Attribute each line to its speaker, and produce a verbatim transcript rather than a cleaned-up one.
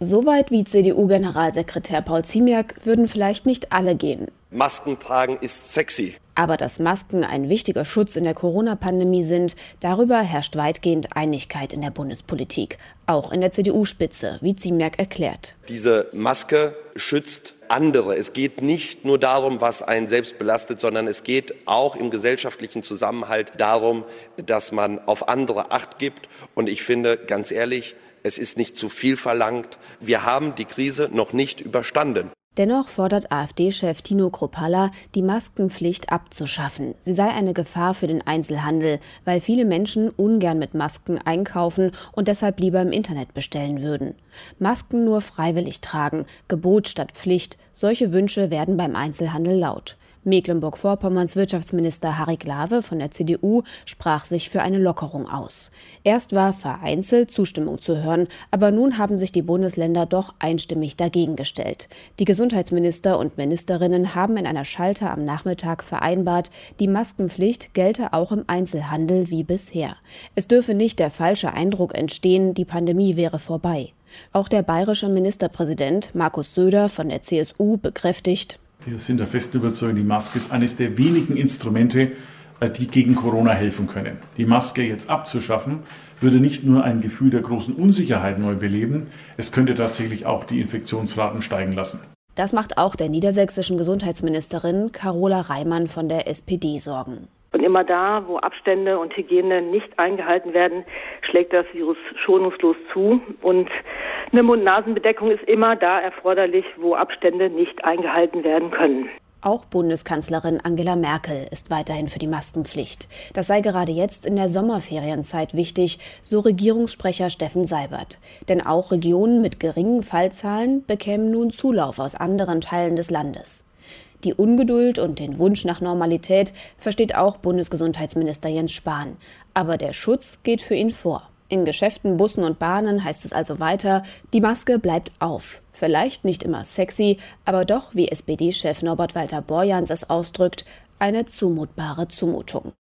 Speaker 1: Soweit wie C D U-Generalsekretär Paul Ziemiak würden vielleicht nicht alle gehen.
Speaker 2: Masken tragen ist sexy.
Speaker 1: Aber dass Masken ein wichtiger Schutz in der Corona-Pandemie sind, darüber herrscht weitgehend Einigkeit in der Bundespolitik. Auch in der C D U-Spitze, wie Ziemiak erklärt.
Speaker 2: Diese Maske schützt andere. Es geht nicht nur darum, was einen selbst belastet, sondern es geht auch im gesellschaftlichen Zusammenhalt darum, dass man auf andere Acht gibt. Und ich finde, ganz ehrlich, es ist nicht zu viel verlangt. Wir haben die Krise noch nicht überstanden.
Speaker 1: Dennoch fordert AfD-Chef Tino Kruppalla, die Maskenpflicht abzuschaffen. Sie sei eine Gefahr für den Einzelhandel, weil viele Menschen ungern mit Masken einkaufen und deshalb lieber im Internet bestellen würden. Masken nur freiwillig tragen, Gebot statt Pflicht, solche Wünsche werden beim Einzelhandel laut. Mecklenburg-Vorpommerns Wirtschaftsminister Harry Glawe von der C D U sprach sich für eine Lockerung aus. Erst war vereinzelt Zustimmung zu hören, aber nun haben sich die Bundesländer doch einstimmig dagegen gestellt. Die Gesundheitsminister und Ministerinnen haben in einer Schalter am Nachmittag vereinbart, die Maskenpflicht gelte auch im Einzelhandel wie bisher. Es dürfe nicht der falsche Eindruck entstehen, die Pandemie wäre vorbei. Auch der bayerische Ministerpräsident Markus Söder von der C S U bekräftigt:
Speaker 3: Wir sind der festen Überzeugung, die Maske ist eines der wenigen Instrumente, die gegen Corona helfen können. Die Maske jetzt abzuschaffen, würde nicht nur ein Gefühl der großen Unsicherheit neu beleben, es könnte tatsächlich auch die Infektionsraten steigen lassen.
Speaker 1: Das macht auch der niedersächsischen Gesundheitsministerin Carola Reimann von der S P D Sorgen.
Speaker 4: Und immer da, wo Abstände und Hygiene nicht eingehalten werden, schlägt das Virus schonungslos zu. Und eine Mund-Nasen-Bedeckung ist immer da erforderlich, wo Abstände nicht eingehalten werden können.
Speaker 1: Auch Bundeskanzlerin Angela Merkel ist weiterhin für die Maskenpflicht. Das sei gerade jetzt in der Sommerferienzeit wichtig, so Regierungssprecher Steffen Seibert. Denn auch Regionen mit geringen Fallzahlen bekämen nun Zulauf aus anderen Teilen des Landes. Die Ungeduld und den Wunsch nach Normalität versteht auch Bundesgesundheitsminister Jens Spahn. Aber der Schutz geht für ihn vor. In Geschäften, Bussen und Bahnen heißt es also weiter, die Maske bleibt auf. Vielleicht nicht immer sexy, aber doch, wie S P D-Chef Norbert Walter-Borjans es ausdrückt, eine zumutbare Zumutung.